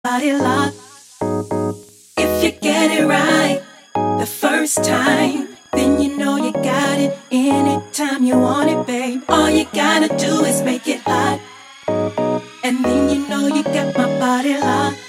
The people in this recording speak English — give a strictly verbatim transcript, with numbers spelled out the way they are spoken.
body lock. If you get it right the first time, then you know you got it anytime you want it, babe. All you gotta do is make it hot, and then you know you got my body locked.